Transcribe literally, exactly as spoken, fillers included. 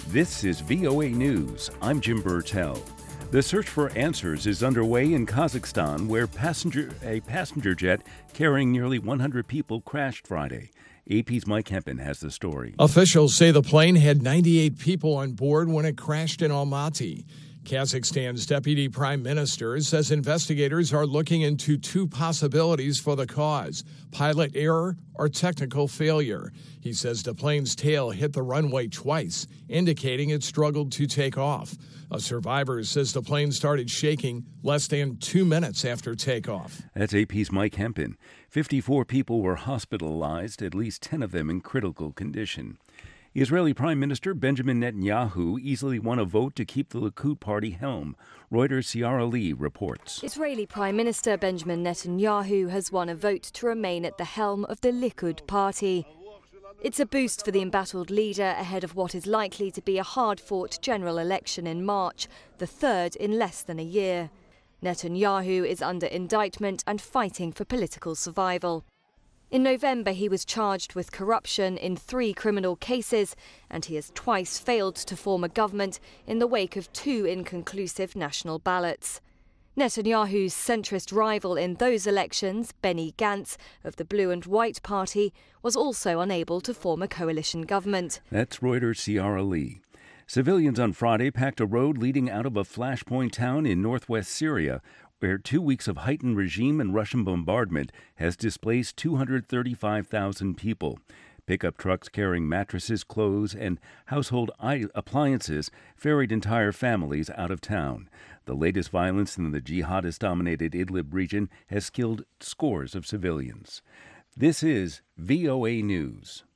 This is V O A News. I'm Jim Burtell. The search for answers is underway in Kazakhstan, where passenger, a passenger jet carrying nearly one hundred people crashed Friday. A P's Mike Hempin has the story. Officials say the plane had ninety-eight people on board when it crashed in Almaty. Kazakhstan's deputy prime minister says investigators are looking into two possibilities for the cause: pilot error or technical failure. He says the plane's tail hit the runway twice, indicating it struggled to take off. A survivor says the plane started shaking less than two minutes after takeoff. That's A P's Mike Hempin. fifty-four people were hospitalized, at least ten of them in critical condition. Israeli Prime Minister Benjamin Netanyahu easily won a vote to keep the Likud party helm. Reuters' Ciara Lee reports. Israeli Prime Minister Benjamin Netanyahu has won a vote to remain at the helm of the Likud party. It's a boost for the embattled leader ahead of what is likely to be a hard-fought general election in March, the third in less than a year. Netanyahu is under indictment and fighting for political survival. In November, he was charged with corruption in three criminal cases, and he has twice failed to form a government in the wake of two inconclusive national ballots. Netanyahu's centrist rival in those elections, Benny Gantz of the Blue and White Party, was also unable to form a coalition government. That's Reuters' Ciara Lee. Civilians on Friday packed a road leading out of a flashpoint town in northwest Syria, where two weeks of heightened regime and Russian bombardment has displaced two hundred thirty-five thousand people. Pickup trucks carrying mattresses, clothes, and household appliances ferried entire families out of town. The latest violence in the jihadist-dominated Idlib region has killed scores of civilians. This is V O A News.